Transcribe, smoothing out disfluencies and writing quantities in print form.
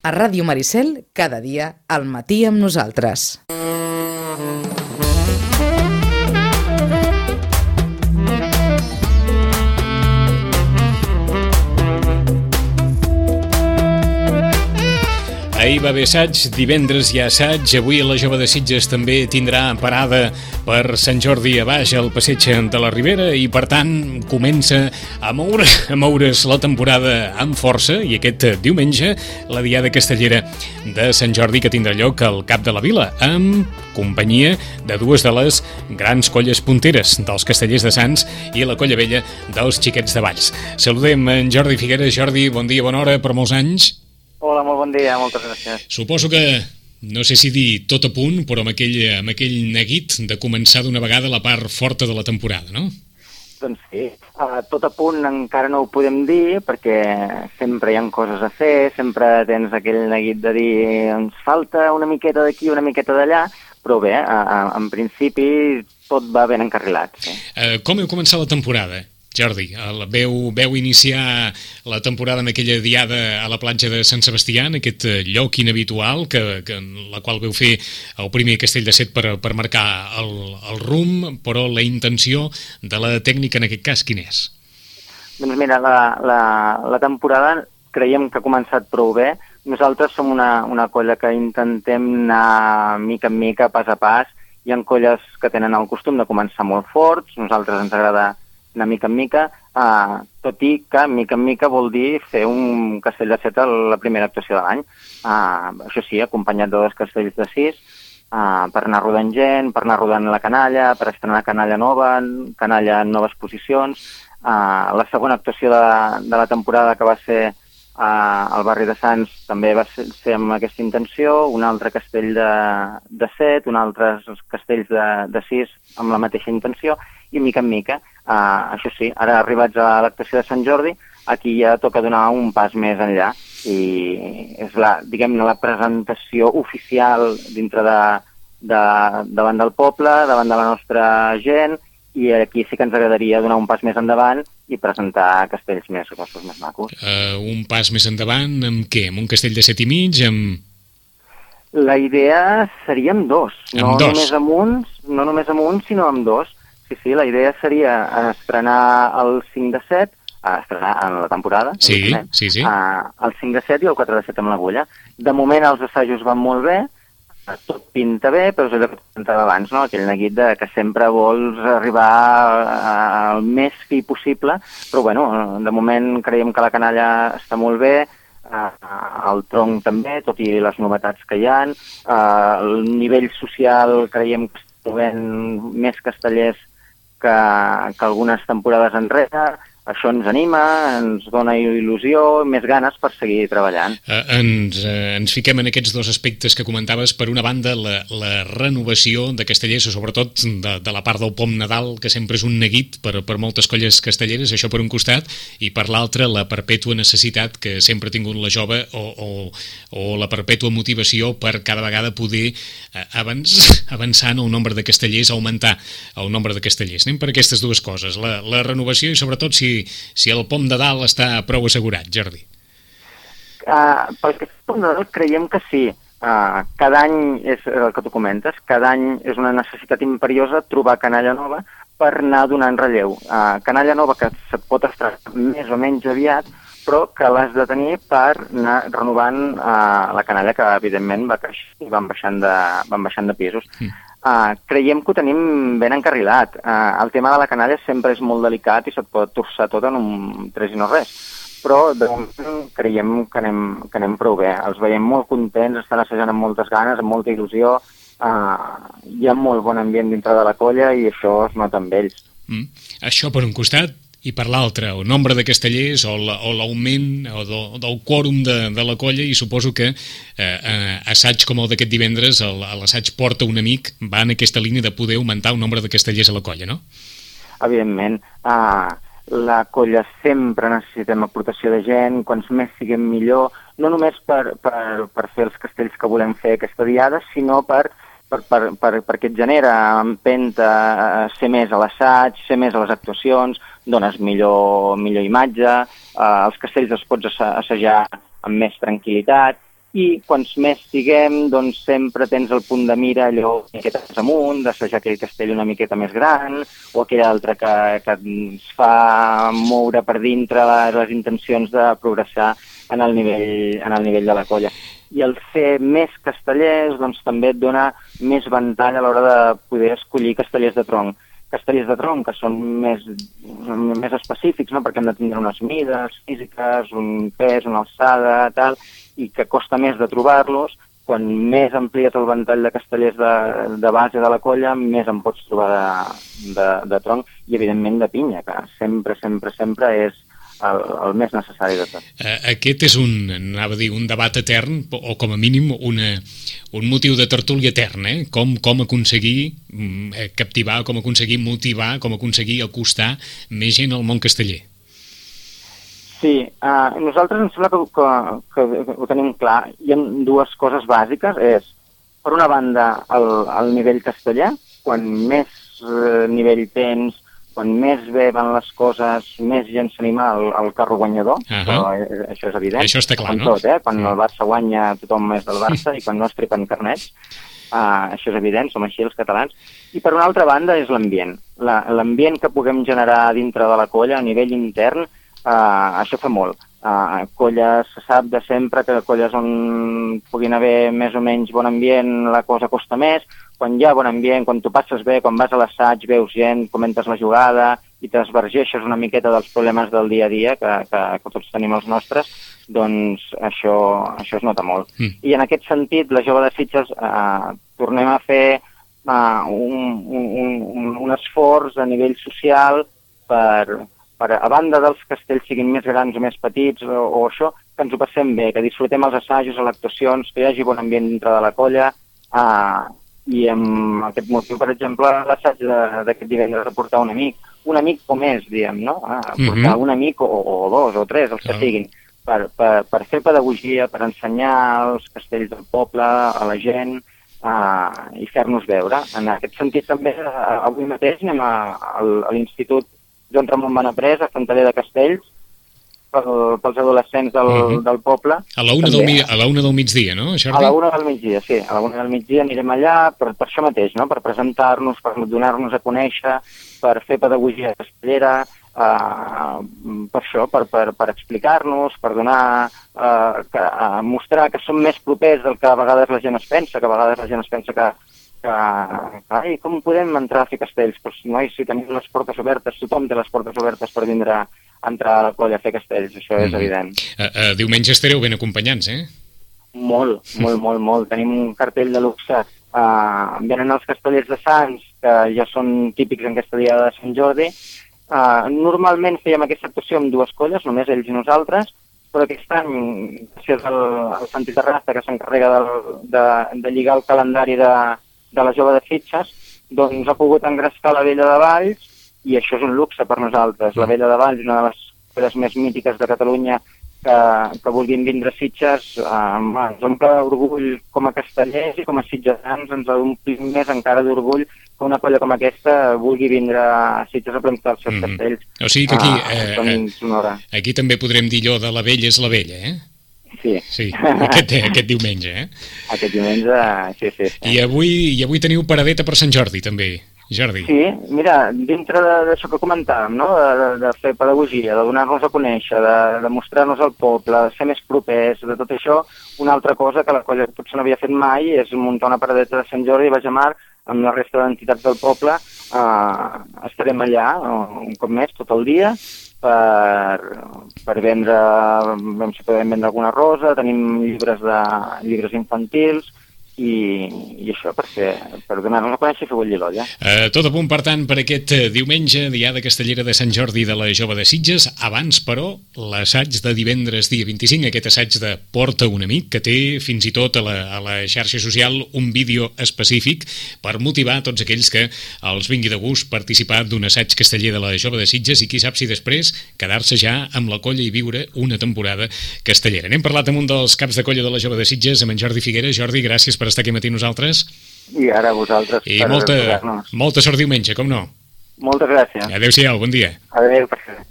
A Ràdio Maricel, cada dia, al matí amb nosaltres. Ahir va haver assaig, divendres hi ha assaig, avui la Jove de Sitges també tindrà parada per Sant Jordi a baix al passeig de la Ribera i per tant comença a moure's la temporada amb força i aquest diumenge la Diada Castellera de Sant Jordi que tindrà lloc al Cap de la Vila amb companyia de dues de les grans colles punteres dels Castellers de Sants i la Colla Vella dels Xiquets de Valls. Saludem en Jordi Figueres. Jordi, bon dia, bona hora, per molts anys. Hola, molt bon dia, moltes gràcies. Suposo que, no sé si dir tot a punt, però amb aquell neguit de començar d'una vegada la part forta de la temporada, no? Doncs sí, tot a punt encara no ho podem dir, perquè sempre hi ha coses a fer, sempre tens aquell neguit de dir ens falta una miqueta d'aquí, una miqueta d'allà, però bé, en principi tot va ben encarrilat. Sí. Com heu començat la temporada? Jordi, veu iniciar la temporada amb aquella diada a la platja de Sant Sebastià, en aquest lloc inhabitual, en la qual veu fer el primer castell de set per marcar el rumb, però la intenció de la tècnica en aquest cas, quin és? Doncs mira, la temporada creiem que ha començat prou bé. Nosaltres som una colla que intentem anar mica en mica, pas a pas. Hi ha colles que tenen el costum de començar molt forts, nosaltres ens agrada anar mica en mica, tot i que mica en mica vol dir fer un castell de set a la primera actuació de l'any. Això sí, acompanyat de dos castells de sis, per anar rodant gent, per anar rodant la canalla, per estrenar canalla nova, canalla en noves posicions. La segona actuació de la temporada, que va ser al barri de Sants, també va ser amb aquesta intenció, un altre castell de set, un altre castells de sis amb la mateixa intenció, i mica en mica, això sí, ara arribats a l'actuació de Sant Jordi, aquí ja toca donar un pas més enllà, i és diguem-ne, la presentació oficial dintre davant del poble, davant de la nostra gent, i aquí sí que ens agradaria donar un pas més endavant i presentar castells més grossos, més macos. Un pas més endavant amb què? Amb un castell de set i mig? La idea seria amb dos. No només amb un, sinó amb dos. Sí, la idea seria estrenar el 5 de 7, estrenar en la temporada, sí. El 5 de 7 i el 4 de 7 amb l'agulla. De moment els assajos van molt bé, tot pinta bé, però és allò que comentava abans, no? Aquell neguit que sempre vols arribar al més fi possible, però bueno, de moment creiem que la canalla està molt bé, el tronc també, tot i les novetats que hi ha, el nivell social creiem que està movent més castellers que algunes temporades enrere. Això ens anima, ens dona il·lusió, més ganes per seguir treballant. Ens fiquem en aquests dos aspectes que comentaves. Per una banda, la renovació de castellers, sobretot de la part del Pom Nadal, que sempre és un neguit per moltes colles castelleres, això per un costat, i per l'altre, la perpètua necessitat que sempre ha tingut la jove o la perpètua motivació per cada vegada poder avançar en el nombre de castellers, augmentar el nombre de castellers. Anem per aquestes dues coses, la renovació i sobretot si el Pom de Dalt està prou assegurat, Jordi. Pel que Pom de Dalt creiem que sí. Cada any, és el que tu comentes, cada any és una necessitat imperiosa trobar canalla nova per anar donant relleu. Canalla nova que se't pot estar més o menys aviat, però que l'has de tenir per anar renovant la canalla que evidentment va creixer i van baixant de pisos. Creiem que ho tenim ben encarrilat. El tema de la canalla sempre és molt delicat i se't pot torçar tot en un tres i no res. Però de moment creiem que anem prou bé. Els veiem molt contents, estan assajant amb moltes ganes, amb molta il·lusió. Hi ha molt bon ambient dintre de la colla i això es nota amb ells. Això per un costat. I per l'altre, el nombre de castellers o l'augment del quòrum de la colla, i suposo que assaig com el d'aquest divendres, l'assaig Porta un amic, va en aquesta línia de poder augmentar el nombre de castellers a la colla, no? Evidentment. La colla sempre necessitem aportació de gent, quants més siguem millor, no només per fer els castells que volem fer aquesta diada, sinó perquè et genera empenta a ser més a l'assaig, ser més a les actuacions, dones millor imatge, els castells els pots assajar amb més tranquil·litat, i quants més siguem, doncs sempre tens el punt de mira allò una miqueta més amunt, d'assajar aquell castell una miqueta més gran, o aquell altre que ens fa moure per dintre les intencions de progressar en el nivell de la colla. I el fer més castellers doncs, també et dona més ventall a l'hora de poder escollir castellers de tronc. Castellers de tronc que són més específics, no? Perquè han de tindre unes mides físiques, un pes, una alçada, tal, i que costa més de trobar-los. Quan més amplies el ventall de castellers de base de la colla, més en pots trobar de tronc i, evidentment, de pinya, que sempre és el més necessari de tot. Aquest és un debat etern, o com a mínim un motiu de tertúlia etern, com aconseguir captivar, com aconseguir motivar, com aconseguir acostar més gent al món casteller. Sí, nosaltres em sembla que ho tenim clar. Hi ha dues coses bàsiques. Per una banda, el nivell casteller. Quan més nivell tens, quan més bé van les coses, més gent s'anima al carro guanyador. Això és evident. Això està clar, no? Tot, quan el Barça guanya, tothom és del Barça, i quan no es trepen carnets, això és evident, som així els catalans. I per una altra banda és l'ambient. L'ambient que puguem generar dintre de la colla a nivell intern, això fa molt. Colles, se sap de sempre que colles on puguin haver més o menys bon ambient, la cosa costa més. Quan hi ha bon ambient, quan tu passes bé, quan vas a l'assaig, veus gent, comentes la jugada i t'esvergeixes una miqueta dels problemes del dia a dia, que tots tenim els nostres, doncs això es nota molt. I en aquest sentit, la Jove de Sitges tornem a fer un esforç a nivell social per a banda dels castells siguin més grans o més petits o això, que ens ho passem bé, que disfrutem els assajos, les actuacions, que hi hagi bon ambient dintre de la colla, i amb aquest motiu, per exemple, l'assaig d'aquest divendres de portar un amic o més, diem, no? Portar un amic o dos o tres, els que siguin, per fer pedagogia, per ensenyar els castells del poble a la gent i fer-nos veure. En aquest sentit també, avui mateix anem a l'Institut Joan Ramon Benaprés, a Fontaler de Castells, pels adolescents del poble. A la una del migdia, no, Jordi? A la una del migdia, sí. A la una del migdia anirem allà per això mateix, no? Per presentar-nos, per donar-nos a conèixer, per fer pedagogia castellera, per això, per explicar-nos, per donar, mostrar que som més propers del que a vegades la gent es pensa, que com podem entrar a fer castells? Doncs, nois, si tenim les portes obertes, tothom té les portes obertes per vindre a entrar a la colla a fer castells, això és evident. Diumenge estareu ben acompanyants, Molt. Tenim un cartell de luxe. Venen els castellers de Sants, que ja són típics en aquesta diada de Sant Jordi. Normalment fèiem aquesta actuació amb dues colles, només ells i nosaltres, però aquest any, gràcies al Santi Terrassa, que s'encarrega de lligar el calendari de la Jove de Sitges, doncs ha pogut engrescar la Vella de Valls, i això és un luxe per nosaltres. La Vella de Valls és una de les colles més mítiques de Catalunya, que vulguin vindre a Sitges, ens omple d'orgull com a castellers i com a sitgesans, ens omplim més encara d'orgull que una colla com aquesta vulgui vindre a Sitges a presentar els seus castells. O sigui que aquí també podrem dir allò de la vella és la vella, Sí, aquest diumenge, Aquest diumenge, sí. I avui teniu paradeta per Sant Jordi, també, Jordi. Sí, mira, dintre d'això que comentàvem, no? De fer pedagogia, de donar-nos a conèixer, de mostrar-nos al poble, de ser més propers, de tot això, una altra cosa que la colla potser no havia fet mai és muntar una paradeta de Sant Jordi i Baix a Mar amb la resta d'entitats del poble. Estarem allà un cop més tot el dia per vendre, si podem vendre alguna rosa, tenim llibres infantils i això per donar-nos a conèixer i fer bullir l'olla. Tot a punt, per tant, per aquest diumenge, Diada Castellera de Sant Jordi de la Jove de Sitges. Abans, però, l'assaig de divendres dia 25, aquest assaig de Porta un amic, que té fins i tot a la xarxa social un vídeo específic per motivar tots aquells que els vingui de gust participar d'un assaig casteller de la Jove de Sitges i qui sap si després quedar-se ja amb la colla i viure una temporada castellera. N'hem parlat amb un dels caps de colla de la Jove de Sitges, amb en Jordi Figuera. Jordi, gràcies per estar aquí matí nosaltres. I ara vosaltres. I molta sort diumenge, com no? Moltes gràcies. Adéu-siau, bon dia. Adéu, perfecte.